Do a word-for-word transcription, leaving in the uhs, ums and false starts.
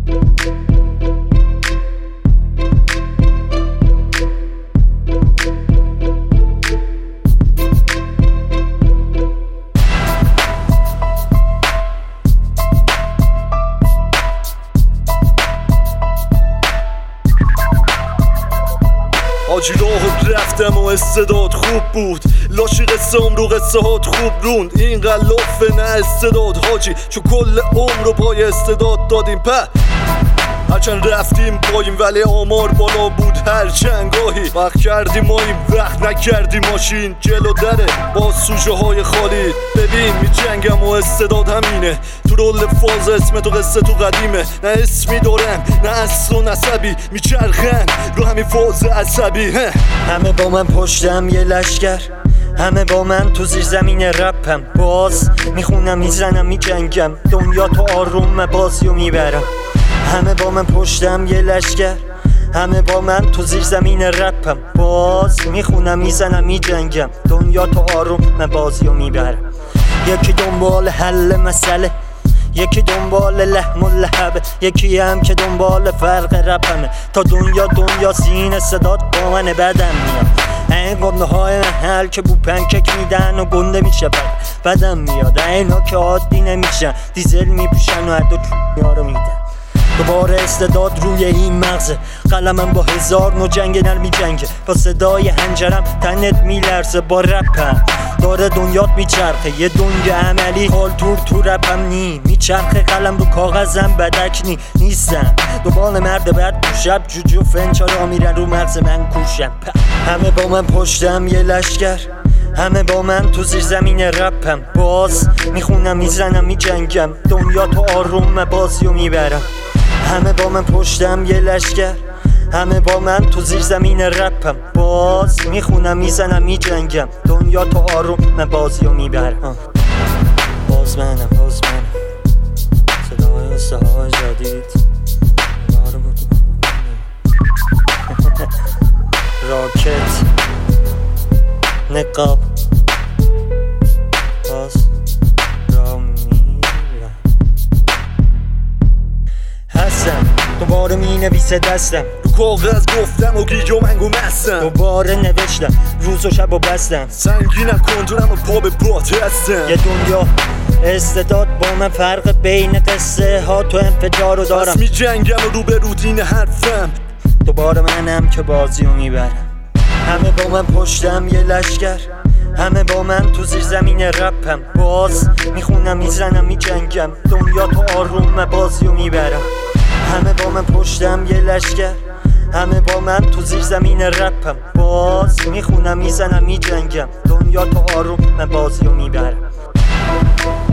حاجی راه رفتم و استعداد خوب بود، لاشی قصه هم رو قصه هات خوب روند. این قلافه نه استعداد حاجی، چون کل عمر رو پای استعداد دادیم. په هرچند رفتیم پاییم ولی آمار بالا بود هر چنگاهی. وقت کردیم ماییم وقت نکردیم ماشین جلو دره با سوژه های خالی. ببین می جنگم و استعداد همینه، تو رول فاز اسم تو قصه تو قدیمه. نه اسمی دارن نه اصل و نسبی، می چرخن رو همین فاز عصبی. همه با من پشتم یه لشکر، همه با من تو زیر زمین رپم. باز میخونم میزنم میجنگم، دنیا تو آروم بازیو میبرم. همه با من پشتم یه لشکر، همه با من تو زیر زمین رپم. باز میخونم میزنم میجنگم، دنیا تو آروم من بازیو میبرم. یکی دنبال حل مسئله، یکی دنبال لحم و لحبه، یکی هم که دنبال فرق رپمه. تا دنیا دنیا سینه صدات با من بدم میاد. این گنده های محل که بو پنکک میدن و گنده میشه بد بدم میاد. اینا که عادی نمیشن دیزل میپوشن و هر دو چونیا رو میدن. دوباره استعداد روی این مغزه، قلمم با هزار نو جنگ نر میجنگه. با صدای هنجرم تنت میلرزه، با رپم داره دنیات میچرخه. یه دنگ عملی حال تور تو رپم نی میچرخه، قلم رو کاغذم بدک نی نیستم دوباره مرد بد تو شب جوجو فنچارا میرن رو مغز من کوشم. همه با من پشتم یه لشکر، همه با من تو زیر زمین رپم. باز میخونم میزنم میجنگم، دنیا تو آروم بازیو میبرم. همه با من پشتم یه لشکر، همه با من تو زیر زمین رپم. باز میخونم میزنم میجنگم، دنیا تو آروم من بازیو میبرم. باز منم باز منم صدای سهای جدید راکت نقاب باز را میرم. هستم دوباره می نویسه دستم، رو کاغذ گفتم و گیج و منگو مستم. دوباره نوشتم روز و شب و بستم. سنگی نکن جونم و پا به بات هستم. یه دنیا استعداد با من، فرق بین قصه ها تو انفجار رو دارم. بس می جنگم و رو به روتین حرفم، دوباره منم که بازیو میبرم. همه با من پشتم یه لشکر، همه با من تو زیر زمین رپم. باز میخونم میزنم میجنگم، دنیا تو آروم بازیو میبرم. همه با من پشتم یه لشکر، همه با من تو زیر زمین رپم. باز میخونم میزنم میجنگم، دنیا تو آروم من بازیو میبرم.